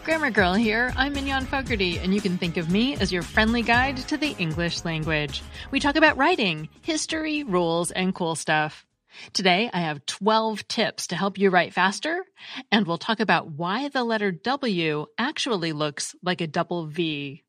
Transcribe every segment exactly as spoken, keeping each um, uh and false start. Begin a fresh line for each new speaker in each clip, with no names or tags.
Grammar Girl here. I'm Mignon Fogarty, and you can think of me as your friendly guide to the English language. We talk about writing, history, rules, and cool stuff. Today, I have twelve tips to help you write faster, and we'll talk about why the letter W actually looks like a double V.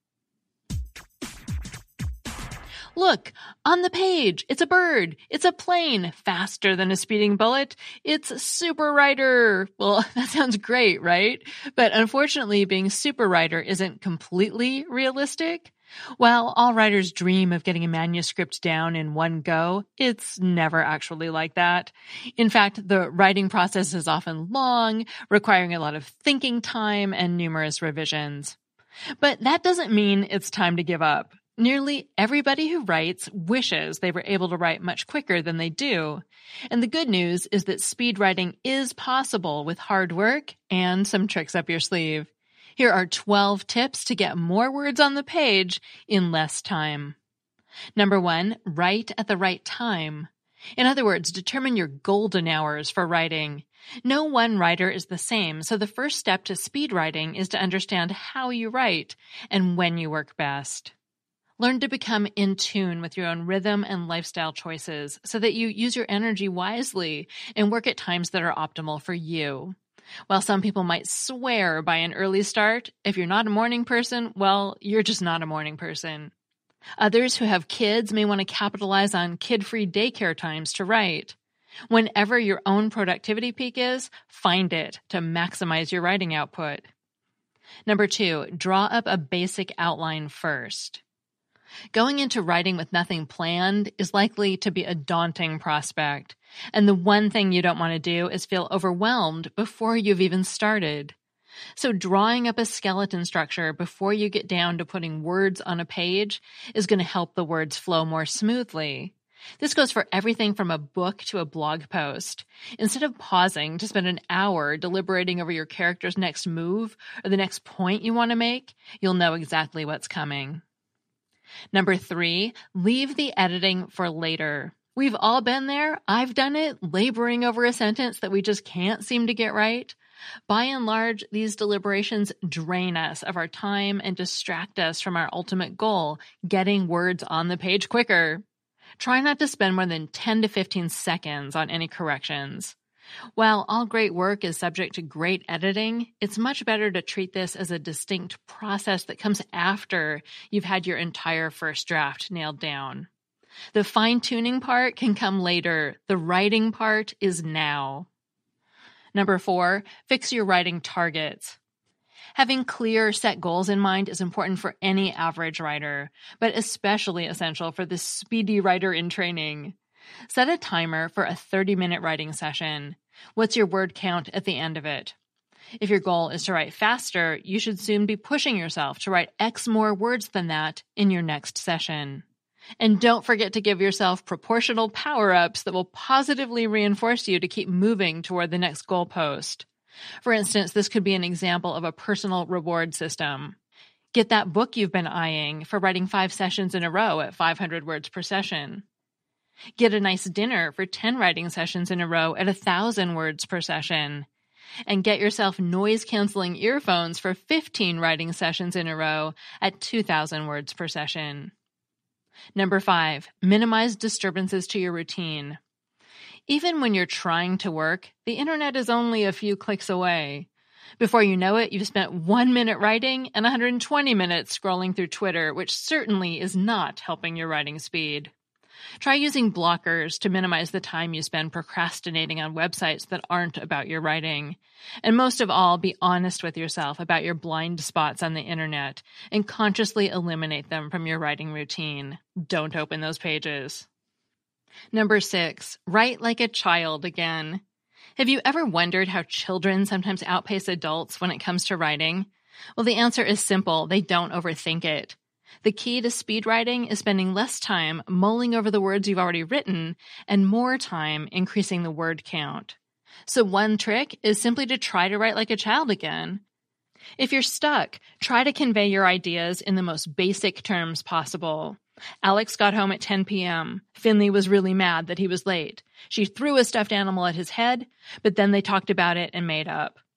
Look, on the page, it's a bird, it's a plane, faster than a speeding bullet, it's Super Writer. Well, that sounds great, right? But unfortunately, being Super Writer isn't completely realistic. While all writers dream of getting a manuscript down in one go, it's never actually like that. In fact, the writing process is often long, requiring a lot of thinking time and numerous revisions. But that doesn't mean it's time to give up. Nearly everybody who writes wishes they were able to write much quicker than they do. And the good news is that speed writing is possible with hard work and some tricks up your sleeve. Here are twelve tips to get more words on the page in less time. Number one, write at the right time. In other words, determine your golden hours for writing. No one writer is the same, so the first step to speed writing is to understand how you write and when you work best. Learn to become in tune with your own rhythm and lifestyle choices so that you use your energy wisely and work at times that are optimal for you. While some people might swear by an early start, if you're not a morning person, well, you're just not a morning person. Others who have kids may want to capitalize on kid-free daycare times to write. Whenever your own productivity peak is, find it to maximize your writing output. Number two, draw up a basic outline first. Going into writing with nothing planned is likely to be a daunting prospect, and the one thing you don't want to do is feel overwhelmed before you've even started. So drawing up a skeleton structure before you get down to putting words on a page is going to help the words flow more smoothly. This goes for everything from a book to a blog post. Instead of pausing to spend an hour deliberating over your character's next move or the next point you want to make, you'll know exactly what's coming. Number three, leave the editing for later. We've all been there. I've done it, laboring over a sentence that we just can't seem to get right. By and large, these deliberations drain us of our time and distract us from our ultimate goal, getting words on the page quicker. Try not to spend more than ten to fifteen seconds on any corrections. While all great work is subject to great editing, it's much better to treat this as a distinct process that comes after you've had your entire first draft nailed down. The fine-tuning part can come later. The writing part is now. Number four, fix your writing targets. Having clear, set goals in mind is important for any average writer, but especially essential for the speedy writer in training. Set a timer for a thirty-minute writing session. What's your word count at the end of it? If your goal is to write faster, you should soon be pushing yourself to write X more words than that in your next session. And don't forget to give yourself proportional power-ups that will positively reinforce you to keep moving toward the next goalpost. For instance, this could be an example of a personal reward system. Get that book you've been eyeing for writing five sessions in a row at five hundred words per session. Get a nice dinner for ten writing sessions in a row at one thousand words per session. And get yourself noise-canceling earphones for fifteen writing sessions in a row at two thousand words per session. Number five, minimize disturbances to your routine. Even when you're trying to work, the internet is only a few clicks away. Before you know it, you've spent one minute writing and one hundred twenty minutes scrolling through Twitter, which certainly is not helping your writing speed. Try using blockers to minimize the time you spend procrastinating on websites that aren't about your writing. And most of all, be honest with yourself about your blind spots on the internet and consciously eliminate them from your writing routine. Don't open those pages. Number six, write like a child again. Have you ever wondered how children sometimes outpace adults when it comes to writing? Well, the answer is simple. They don't overthink it. The key to speed writing is spending less time mulling over the words you've already written and more time increasing the word count. So one trick is simply to try to write like a child again. If you're stuck, try to convey your ideas in the most basic terms possible. Alex got home at ten p.m. Finley was really mad that he was late. She threw a stuffed animal at his head, but then they talked about it and made up.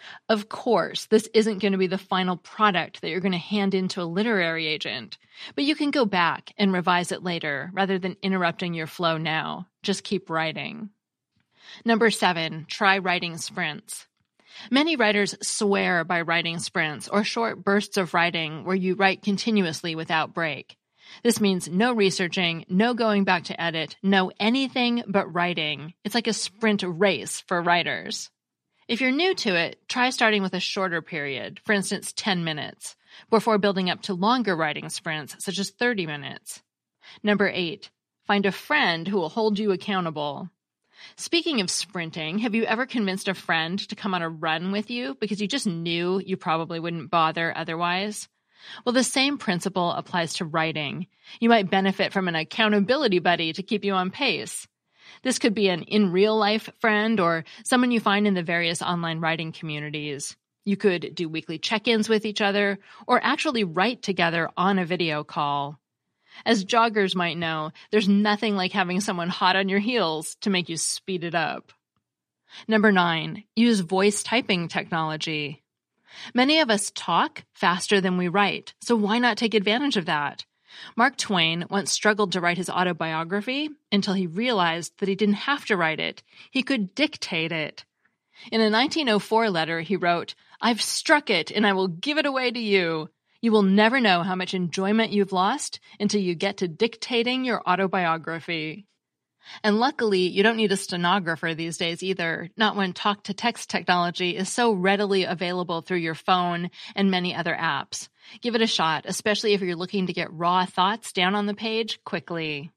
Of course, this isn't going to be the final product that you're going to hand into a literary agent, but you can go back and revise it later rather than interrupting your flow now. Just keep writing. Number seven, try writing sprints. Many writers swear by writing sprints or short bursts of writing where you write continuously without break. This means no researching, no going back to edit, no anything but writing. It's like a sprint race for writers. If you're new to it, try starting with a shorter period, for instance, ten minutes, before building up to longer writing sprints, such as thirty minutes. Number eight, find a friend who will hold you accountable. Speaking of sprinting, have you ever convinced a friend to come on a run with you because you just knew you probably wouldn't bother otherwise? Well, the same principle applies to writing. You might benefit from an accountability buddy to keep you on pace. This could be an in-real-life friend or someone you find in the various online writing communities. You could do weekly check-ins with each other or actually write together on a video call. As joggers might know, there's nothing like having someone hot on your heels to make you speed it up. Number nine, use voice typing technology. Many of us talk faster than we write, so why not take advantage of that? Mark Twain once struggled to write his autobiography until he realized that he didn't have to write it. He could dictate it. In a nineteen oh four letter, he wrote, "I've struck it and I will give it away to you. You will never know how much enjoyment you've lost until you get to dictating your autobiography." And luckily, you don't need a stenographer these days either, not when talk-to-text technology is so readily available through your phone and many other apps. Give it a shot, especially if you're looking to get raw thoughts down on the page quickly.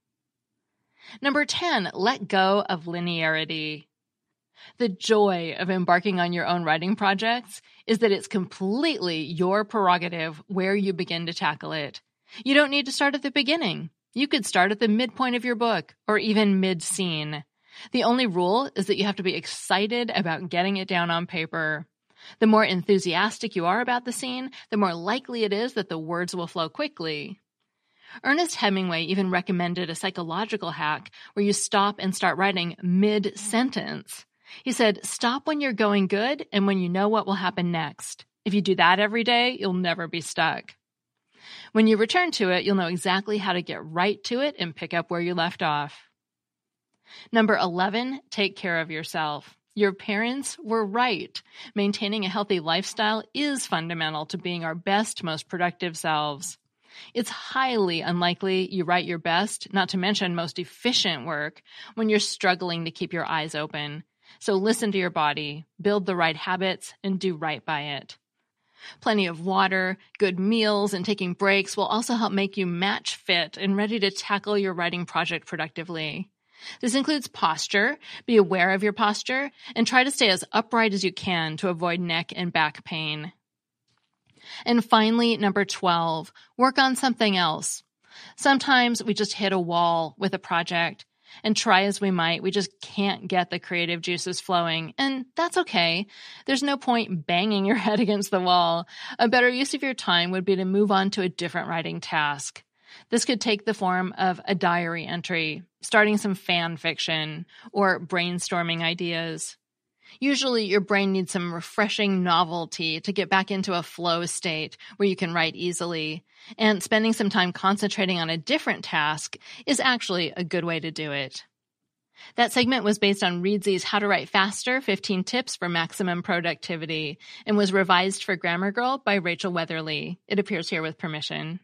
Number ten, let go of linearity. The joy of embarking on your own writing projects is that it's completely your prerogative where you begin to tackle it. You don't need to start at the beginning. You could start at the midpoint of your book or even mid-scene. The only rule is that you have to be excited about getting it down on paper. The more enthusiastic you are about the scene, the more likely it is that the words will flow quickly. Ernest Hemingway even recommended a psychological hack where you stop and start writing mid-sentence. He said, stop when you're going good and when you know what will happen next. If you do that every day, you'll never be stuck. When you return to it, you'll know exactly how to get right to it and pick up where you left off. Number eleven, take care of yourself. Your parents were right. Maintaining a healthy lifestyle is fundamental to being our best, most productive selves. It's highly unlikely you write your best, not to mention most efficient work, when you're struggling to keep your eyes open. So listen to your body, build the right habits, and do right by it. Plenty of water, good meals, and taking breaks will also help make you match fit and ready to tackle your writing project productively. This includes posture. Be aware of your posture and try to stay as upright as you can to avoid neck and back pain. And finally, number twelve, work on something else. Sometimes we just hit a wall with a project, and try as we might, we just can't get the creative juices flowing, and that's okay. There's no point banging your head against the wall. A better use of your time would be to move on to a different writing task. This could take the form of a diary entry, starting some fan fiction, or brainstorming ideas. Usually, your brain needs some refreshing novelty to get back into a flow state where you can write easily, and spending some time concentrating on a different task is actually a good way to do it. That segment was based on Readsy's How to Write Faster, fifteen Tips for Maximum Productivity, and was revised for Grammar Girl by Rachel Weatherly. It appears here with permission.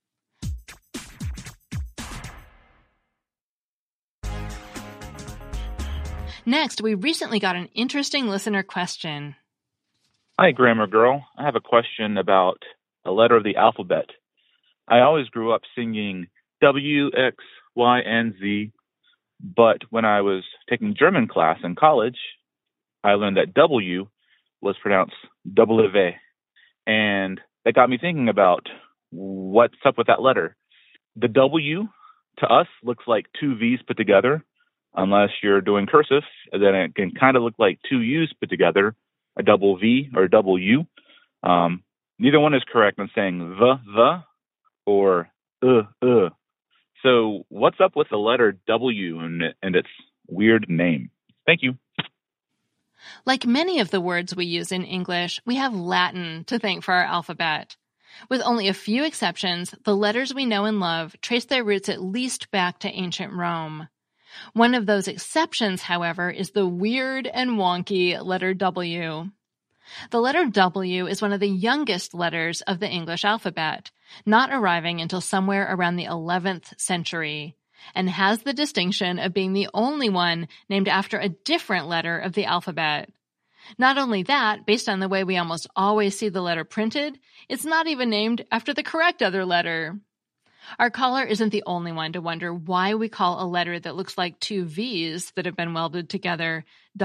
Next, we recently got an interesting listener question.
Hi, Grammar Girl. I have a question about a letter of the alphabet. I always grew up singing W, X, Y, and Z, but when I was taking German class in college, I learned that W was pronounced W, and that got me thinking about what's up with that letter. The W, to us, looks like two V's put together. Unless you're doing cursive, then it can kind of look like two U's put together, a double V or a double U. Um, neither one is correct. I'm saying the, the, or uh, uh. So what's up with the letter W and, and its weird name? Thank you.
Like many of the words we use in English, we have Latin to thank for our alphabet. With only a few exceptions, the letters we know and love trace their roots at least back to ancient Rome. One of those exceptions, however, is the weird and wonky letter W. The letter W is one of the youngest letters of the English alphabet, not arriving until somewhere around the eleventh century, and has the distinction of being the only one named after a different letter of the alphabet. Not only that, based on the way we almost always see the letter printed, it's not even named after the correct other letter. Our caller isn't the only one to wonder why we call a letter that looks like two V's that have been welded together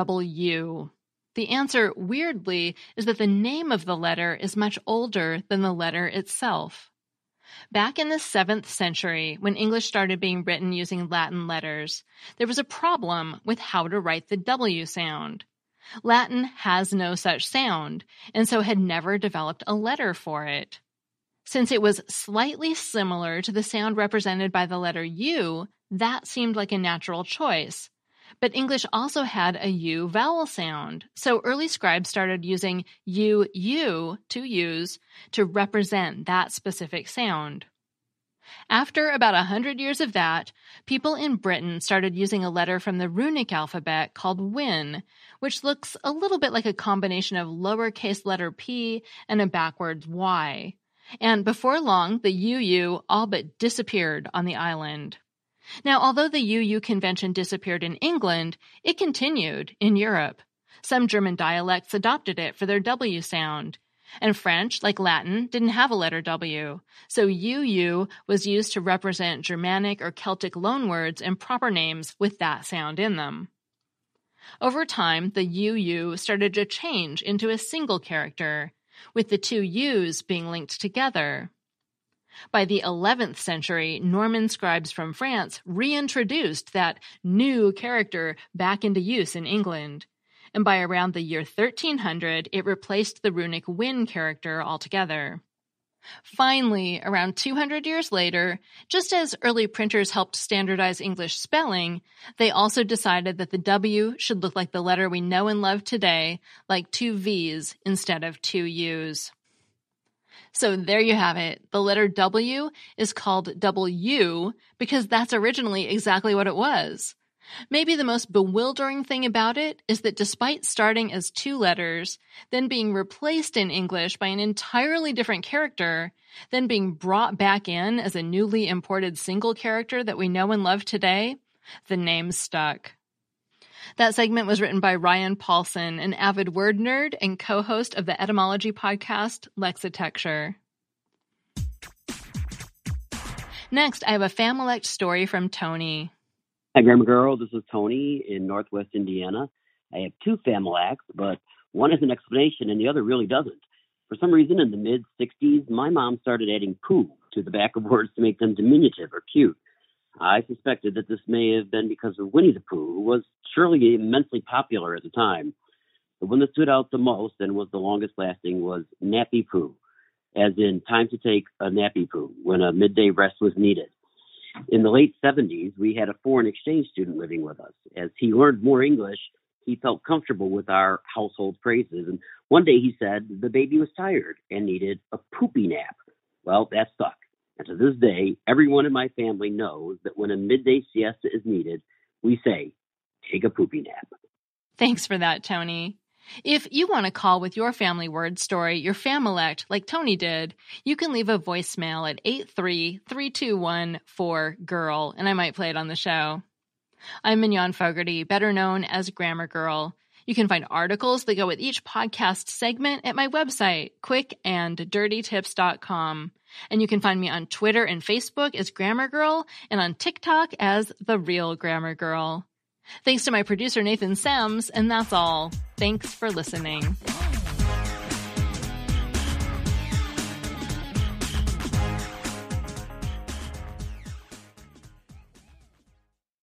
W. The answer, weirdly, is that the name of the letter is much older than the letter itself. Back in the seventh century, when English started being written using Latin letters, there was a problem with how to write the W sound. Latin has no such sound, and so had never developed a letter for it. Since it was slightly similar to the sound represented by the letter U, that seemed like a natural choice. But English also had a U vowel sound, so early scribes started using U, U, two U's, to represent that specific sound. After about a hundred years of that, people in Britain started using a letter from the runic alphabet called Wynn, which looks a little bit like a combination of lowercase letter P and a backwards Y. And before long, the U U all but disappeared on the island. Now, although the U U convention disappeared in England, it continued in Europe. Some German dialects adopted it for their W sound. And French, like Latin, didn't have a letter W, so U U was used to represent Germanic or Celtic loanwords and proper names with that sound in them. Over time, the U U started to change into a single character, with the two U's being linked together. By the eleventh century, Norman scribes from France reintroduced that new character back into use in England. And by around the year thirteen hundred, it replaced the runic Wynn character altogether. Finally, around two hundred years later, just as early printers helped standardize English spelling, they also decided that the W should look like the letter we know and love today, like two V's instead of two U's. So there you have it. The letter W is called W because that's originally exactly what it was. Maybe the most bewildering thing about it is that despite starting as two letters, then being replaced in English by an entirely different character, then being brought back in as a newly imported single character that we know and love today, the name stuck. That segment was written by Ryan Paulson, an avid word nerd and co-host of the etymology podcast Lexitecture. Next, I have a Familect story from Tony.
Hi, Grammar Girl. This is Tony in Northwest Indiana. I have two Familects, but one has an explanation and the other really doesn't. For some reason, in the mid-sixties, my mom started adding poo to the back of words to make them diminutive or cute. I suspected that this may have been because of Winnie the Pooh, who was surely immensely popular at the time. The one that stood out the most and was the longest lasting was nappy poo, as in time to take a nappy poo when a midday rest was needed. In the late seventies, we had a foreign exchange student living with us. As he learned more English, he felt comfortable with our household phrases. And one day he said the baby was tired and needed a poopy nap. Well, that stuck. And to this day, everyone in my family knows that when a midday siesta is needed, we say, take a poopy nap.
Thanks for that, Tony. If you want to call with your family word story, your Familect, like Tony did, you can leave a voicemail at eight three three two one four G R L, and I might play it on the show. I'm Mignon Fogarty, better known as Grammar Girl. You can find articles that go with each podcast segment at my website, quick and dirty tips dot com. And you can find me on Twitter and Facebook as Grammar Girl, and on TikTok as The Real Grammar Girl. Thanks to my producer, Nathan Sams, and that's all. Thanks for listening.